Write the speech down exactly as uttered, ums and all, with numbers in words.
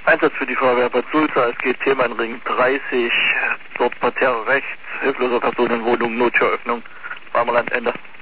Einsatz für die Feuerwehr Bad Sulza, es geht Themenring dreißig, dort Parterre rechts, hilfloser Personenwohnung, Nottüröffnung, Warmland, Ende.